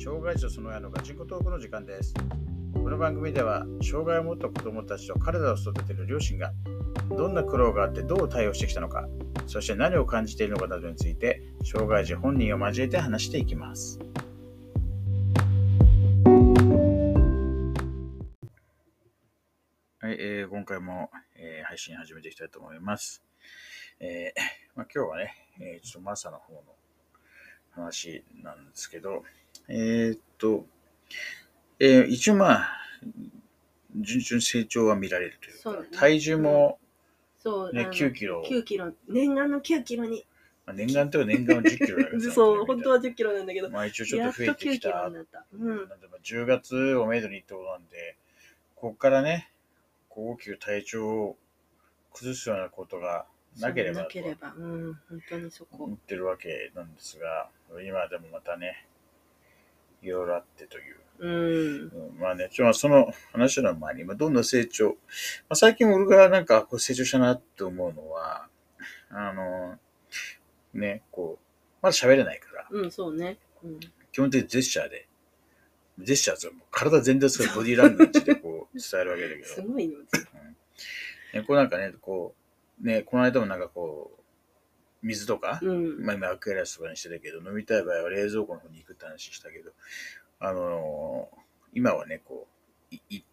障害児とその親のガチンコトークの時間です。この番組では障害を持った子どもたちと彼らを育てる両親がどんな苦労があってどう対応してきたのか、そして何を感じているのかなどについて障害児本人を交えて話していきます。はい、今回も、配信始めていきたいと思います。今日はね、ちょっとマサの方の話なんですけど、一応順調に成長は見られるというか、 ね、 体重も、 ね、 9キロ。 9キロ。念願の9キロに。 念願というか念願は10キロだけどそう、本当は10キロなんだけど。 一応ちょっと増えてきた。 やっと9キロになった。 10月をめどにってことなんで、ここからね、大きく体調を崩すようなことがなければ本当にそこ思ってるわけなんですが、今でもまたね、いろいろあってという。その話の前に、どんな成長、最近俺が成長したなって思うのは、まだ喋れないから、 そうね。 基本的にジェスチャーズはもう体全体使うボディーランゲージで伝えるわけだけど。 すごいの。 この間も水とか、今アクエリアスとかにしてたけど、飲みたい場合は冷蔵庫の方に行くって話したけど、今はね、行って、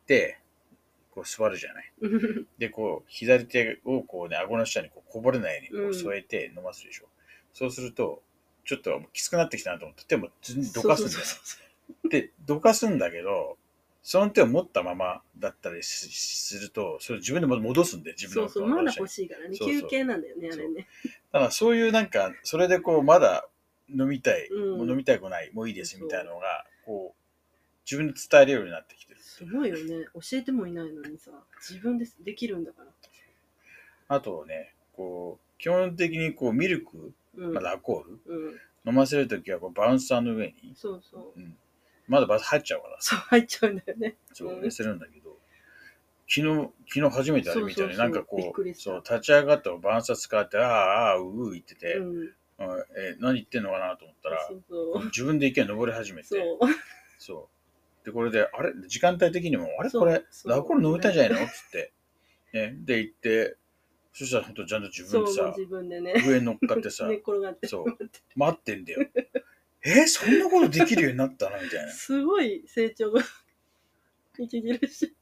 座るじゃない。で、左手を顎の下にこぼれないように添えて飲ますでしょ。そうすると、ちょっときつくなってきたなと思って、手もどかすんだよ。で、どかすんだけど、その手を持ったままだったりすると、それ自分で戻すんで、自分の。 そう、まだ欲しいからね。休憩なんだよね、あれね。 だからそういうそれでまだ飲みたい、もう飲みたくない、もういいですみたいなのが、自分で伝えるようになってきてる。 すごいよね。教えてもいないのにさ、自分でできるんだから。 あとね、基本的にミルク、ラコール、飲ませるときはバウンサーの上に、まだバウンサー入っちゃうから。 そう、入っちゃうんだよね。 寝せるんだけど、昨日初めてあれみたいに立ち上がってバウンサー使って、言ってて、何言ってんのかなと思ったら、自分で池に登り始めて、で、これで、あれ時間帯的にも、あれこれ、ラコール飲みたいんじゃないのつって、で、行って、そしたら本当ちゃんと自分でさ、上に乗っかってさ、待ってんだよ。そんなことできるようになったなみたいな。 すごい成長が著しい。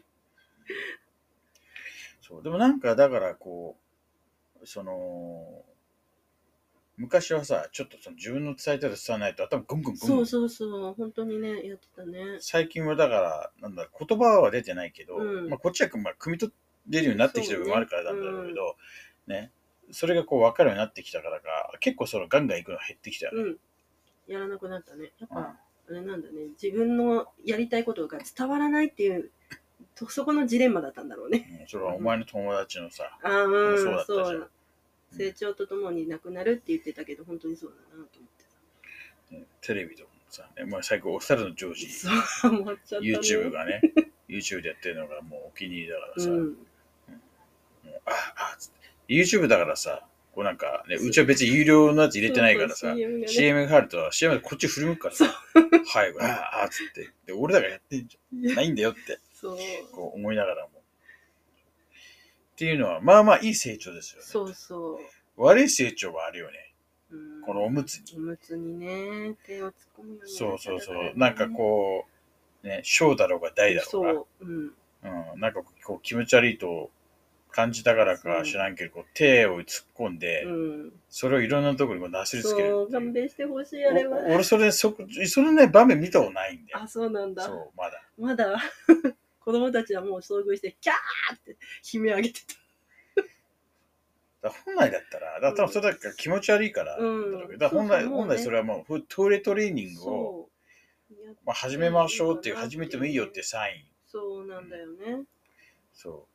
そう、でもだから昔はさ、ちょっと自分の伝えたら伝わないと頭ゴンゴン。 そう、本当にね、やってたね。 最近はだから、言葉は出てないけど、こっちは汲み取れるようになってきてる部分もあるからなんだろうけど、ね、それが分かるようになってきたからか、結構ガンガン行くの減ってきたよね。 やらなくなったね。やっぱ、あれなんだね、自分のやりたいことが伝わらないっていう、そこのジレンマだったんだろうね。 それはお前の友達のさ、 そうだったじゃん。 成長とともになくなるって言ってたけど、本当にそうだなと思ってさ。テレビとかもさ、最後お猿のジョージ、YouTube がね、YouTube でやってるのがもうお気に入りだからさ、YouTube だからさ、うちは別に有料のやつ入れてないからさ、CM が入ると CM でこっち振り向くからさ、はい、つって、で、俺らがやってんじゃん。ないんだよって、思いながらも。っていうのは、いい成長ですよね。悪い成長はあるよね。このおむつに。 おむつにね、手を突っ込むよね。 そう。小だろうが大だろうが。気持ち悪いと感じたからか知らんけど、手を突っ込んで、それをいろんなところになすりつける。 そう、勘弁してほしい、あれは。 俺、そのね、場面見たことないんだよ。 あ、そうなんだ。 そう、 まだ。子供たちはもう遭遇して、キャーって悲鳴上げてた。 本来だったら、多分それだけ気持ち悪いから、本来それはもうトイレトレーニングを始めましょうっていう、始めてもいいよっていうサイン。 そうなんだよね。 そう。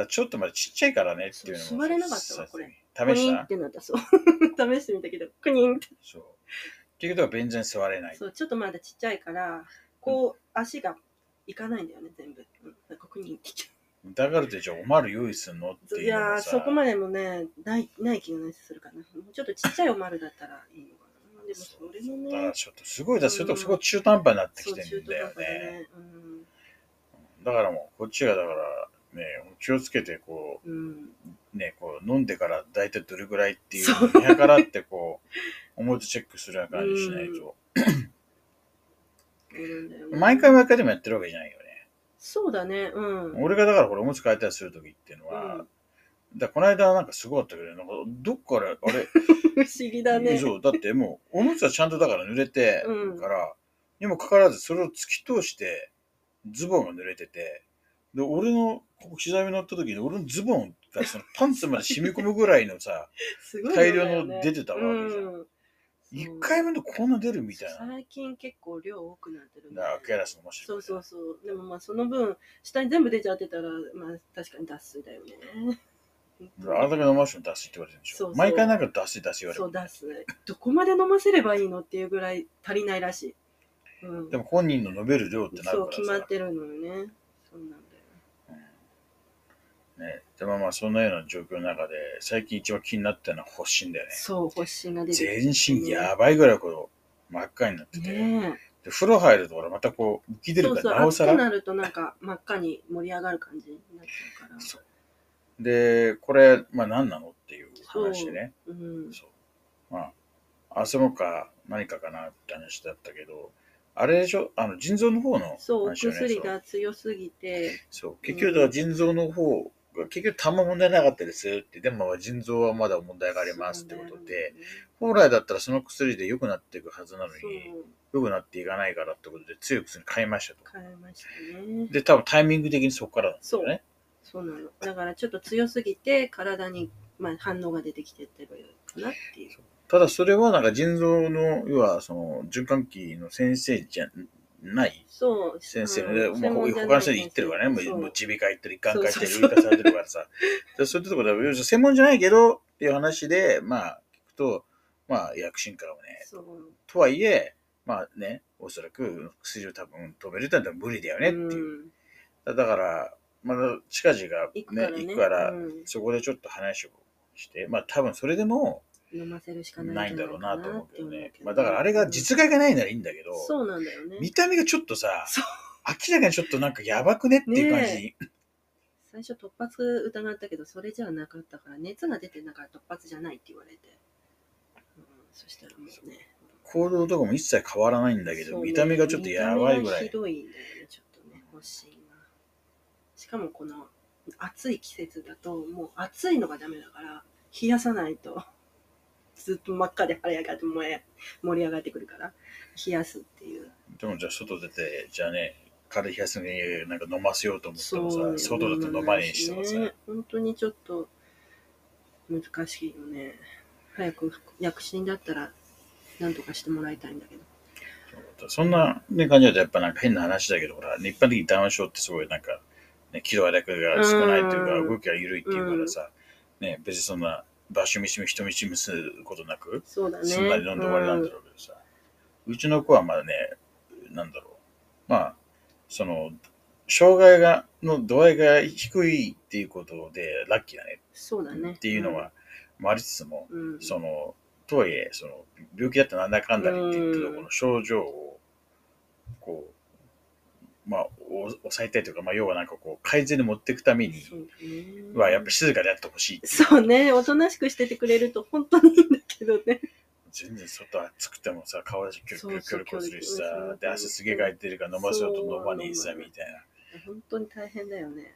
ちょっとまだちっちゃいからねっていうのも。 座れなかったわ、これ。 試したってなった、そう。試してみたけど、クニンって。 そう。っていうことは全然座れない。 そう、ちょっとまだちっちゃいから、足がいかないんだよね、全部。クニンって言っちゃう。 だからってじゃあおまる用意するのっていうのさ。 そこまでもね、ない気がするかな。ちょっとちっちゃいおまるだったらいいのかな。 でもそれもね。 だからちょっとすごいだ、そこ中途半端になってきてるんだよね。だからもう、こっちがだから、ね、気をつけて、こう、ね、こう、飲んでから大体どれぐらいっていうのを見計らって、こう、思いとチェックするような感じしないと。毎回でもやってるわけじゃないよね。 そうだね。 俺がだからこれおむつ替えたりするときっていうのは、この間なんかすごかったけど、なんかどっから、あれ不思議だね。 そう、だってもう、おむつはちゃんとだから濡れてから、にもかかわらずそれを突き通して、ズボンが濡れてて、で、俺の膝に乗った時に、俺のズボンがそのパンツまで染み込むぐらいのさ、大量の出てたわけじゃん。一回分でこんな出るみたいな。 最近結構量多くなってるんだ。アクエラスのマシン。 そう。でもまあその分、下に全部出ちゃってたら、まあ確かに脱水だよね。 あれだけ飲ましても脱水って言われてるんでしょ。そう毎回なんか脱水言われる。 そう、脱水。どこまで飲ませればいいのっていうぐらい足りないらしい。 でも本人の飲める量ってなるからさ。 そう、決まってるのよね。そうなんだよ。 ね、でもまあそんなような状況の中で最近一番気になったのは発疹だよね。 そう、発疹が出てきて、 ね、全身やばいぐらいこう真っ赤になってて、で風呂入るとまたこう浮き出るからなおさら。 暑くなるとなんか真っ赤に盛り上がる感じになっちゃうから。 そうでこれまあ何なのっていう話でね。そうまああそのか何かかなって話だったけど。あれでしょ腎臓の方の話よね。 そう、お薬が強すぎて。 そう、結局、腎臓の方が、結局、痰も問題なかったですって、でも、腎臓はまだ問題がありますってことで、本来だったらその薬で良くなっていくはずなのに、良くなっていかないからってことで、強い薬買いましたと。 買いましたね。 で、多分タイミング的にそこからなんですよね。 そうなの。だから、ちょっと強すぎて、体に、まあ、反応が出てきてってるかなっていう。 ただそれはなんか腎臓の要はその循環器の先生じゃない先生で、他の人に言ってるからね、もう耳鼻科行ってる、肝科行ってる、耳鼻科されてるからさ、そういうところで専門じゃないけどっていう話でまあ聞くとまあ薬品からもね、とはいえまあねおそらく薬を多分止めるってのは無理だよねっていう、だからまだ近々がね行くから、そこでちょっと話をしてまあ多分それでも飲ませるしかないんだろうなと思うけどね。まあだからあれが実害がないならいいんだけど、 そうなんだよね。 見た目がちょっとさ、明らかにちょっとなんかやばくねっていう感じ。 最初突発疑ったけど、それじゃなかったから、熱が出てなから突発じゃないって言われて。そしたらもうね。 行動とかも一切変わらないんだけど、見た目がちょっとやばいぐらい。 ひどいんだよね、ちょっとね、発疹が。しかもこの暑い季節だと、もう暑いのがダメだから、冷やさないと。ずっと真っ赤で晴れ上がって盛り上がってくるから冷やすっていう。 でもじゃあ外出てじゃあね体冷やすのになんか飲ませようと思ってもさ、外だと飲まねえにしてもさ、 本当にちょっと難しいよね。早く薬品だったら何とかしてもらいたいんだけど。 そんな、ね、感じだとやっぱなんか変な話だけど、ほら一般的にダウン症ってすごいなんか、ね、喜怒哀楽が少ないというか動きが緩いっていうからさ、ね、別にそんな場所見しめ人見しめすることなく、 そうだね、 すんなり飲んで終わりなんだろうけどさ、うちの子はまだね、なんだろう、まあその障害の度合いが低いっていうことでラッキーだね。 そうだね。 っていうのは、ありつつも、そのとはいえその病気だったらなんだかんだりって言ってるこの症状をこう。まあ、抑えたいというか、まあ、要はなんかこう、改善に持っていくためには、やっぱ静かでやってほしい。 そうね、おとなしくしててくれると本当にいいんだけどね。 全然外暑くてもさ、顔出しキョロキョロするしさ、で、汗すげえかいてるから飲ませようと飲まねえさ、みたいな。 本当に大変だよね。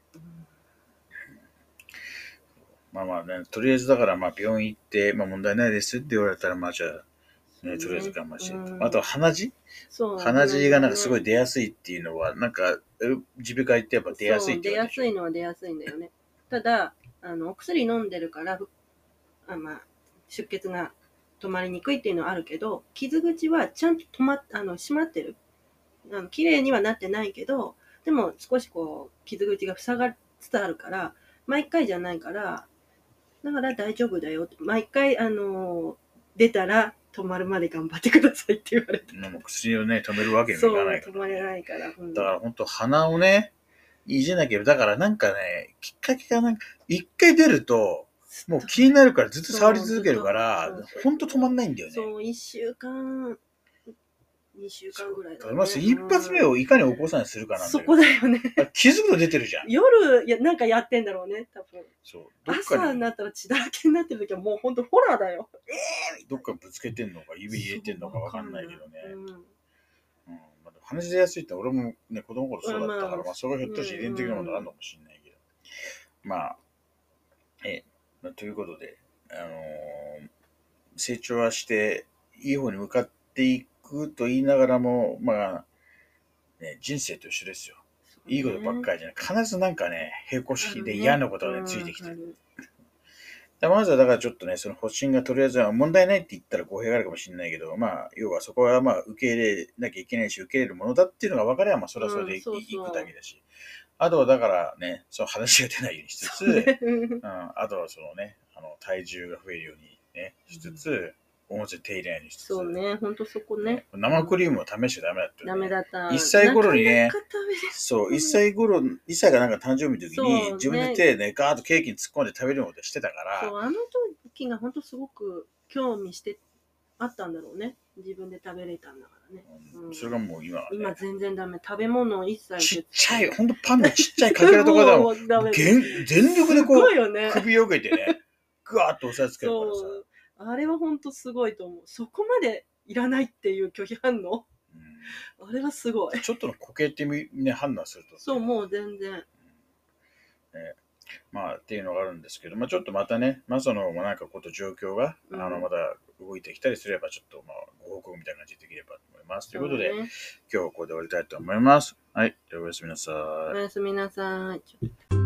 まあまあね、とりあえずだから、まあ病院行って、まあ問題ないですって言われたら、まあじゃあ、ね、とりあえず我慢して。あと鼻血鼻血がなんかすごい出やすいっていうのは、なんか、耳鼻科行ってやっぱ出やすいって言われてる。出やすいのは出やすいんだよね。ただ、お薬飲んでるから、まあ、出血が止まりにくいっていうのはあるけど、傷口はちゃんと閉まってる。綺麗にはなってないけど、でも少しこう、傷口が塞がりつつあるから、毎回じゃないから、だから大丈夫だよって。毎回、出たら、止まるまで頑張ってくださいって言われて。 もう薬をね、止めるわけにいかないから。 止まれないから。 だから本当鼻をね、いじなきゃ、だからなんかね、きっかけがなんか、一回出ると、 もう気になるからずっと触り続けるから、ほんと止まんないんだよね。 そう、1週間、2週間ぐらいだね。 まず一発目をいかに起こさないするかなんだよ。 そこだよね。 気づくと出てるじゃん。 夜、なんかやってんだろうね、多分。 そう。 朝になったら血だらけになってる時はもうほんとホラーだよ。 どっかぶつけてんのか、指入れてんのかわかんないけどね。話しやすいって俺もね、子供の頃そうだったから、それがひょっとして遺伝的なものあるのかもしれないけど。ということで、成長はして、いい方に向かっていくと言いながらも、人生と一緒ですよ。いいことばっかりじゃない。必ずなんかね、並行式で嫌なことがね、ついてきてる。まずはだからちょっとね、その発疹がとりあえずは問題ないって言ったら語弊があるかもしれないけど、要はそこは受け入れなきゃいけないし、受け入れるものだっていうのが分かれば、それはそれでいくだけだし。あとはだからね、その話が出ないようにしつつ、あとはそのね、体重が増えるようにね、しつつ、表手入れないようにしつつ。 そうね、ほんとそこね。 生クリームを試しちゃダメだった、 ダメだった。 1歳頃にね、そう、1歳がなんか誕生日の時に、自分で手でガーッとケーキに突っ込んで食べるのをしてたから。 そう、あの時がほんとすごく興味してあったんだろうね。自分で食べれたんだからね。 それがもう今はね。 今全然ダメ。食べ物を一切。 ちっちゃい、ほんとパンのちっちゃいかけらとかでも、全力でこう、首を受けてね、ぐわーっと押さえつけるからさ。 あれはほんとすごいと思う。そこまでいらないっていう拒否反応。あれはすごい。 ちょっとの固形ってね、判断すると。 そう、もう全然。 っていうのがあるんですけど、ちょっとまたね、その、なんかこと状況が、また動いてきたりすれば、ちょっとご報告みたいな感じでできればと思います。ということで、今日はここで終わりたいと思います。はい。ではおやすみなさい。 おやすみなさい。